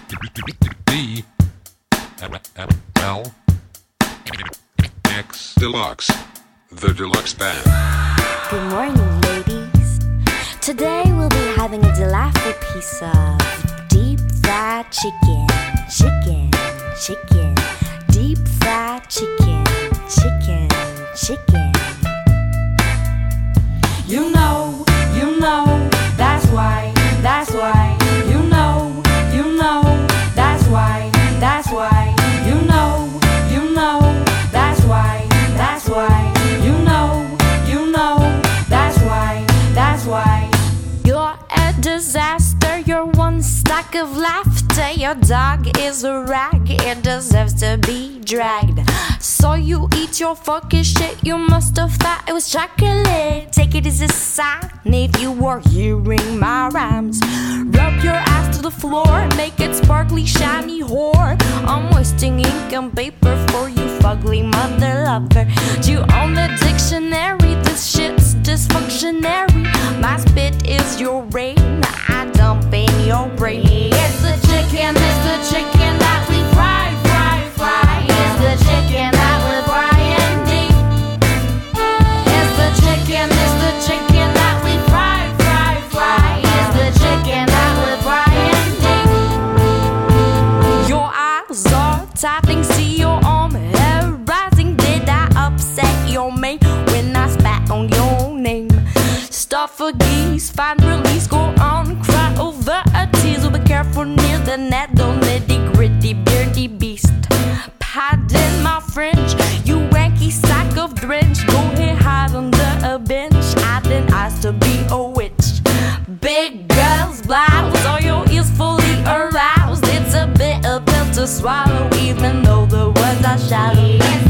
D L X Deluxe, the deluxe band. Good morning, ladies. Today we'll be having a delightful piece of deep fried chicken, chicken, chicken, deep fried chicken, chicken, chicken. You know, that's why, you know, that's why, you know, that's why, you know, that's why. You're a disaster, you're one stack of laughter. Your dog is a rag, it deserves to be dragged. So you eat your fucking shit, you must have thought it was chocolate. Take it as a sign if you were hearing my rhymes. Rub your ass to the floor, make it sparkly, shiny whore. I'm wasting ink and paper for you fugly mother lover. You own the dictionary, this shit's dysfunctionary. My spit is your rain, I dump in your brain. It's the chicken that we fry. It's the chicken that we're frying deep. It's the chicken that we fry. It's the chicken that we're frying deep. Your eyes are tapping, see your arm hair rising. Did I upset your mate when I spat on your name? Stop for geese, find release, go on, cry over a teasel. Be careful near the net, don't nitty gritty beardy beast. Pardon my French, you wanky sack of drench. Go ahead, hide under a bench, I didn't ask to be a witch. Big girls blouse, all your ears fully aroused. It's a bitter pill to swallow, even though the words are shallow.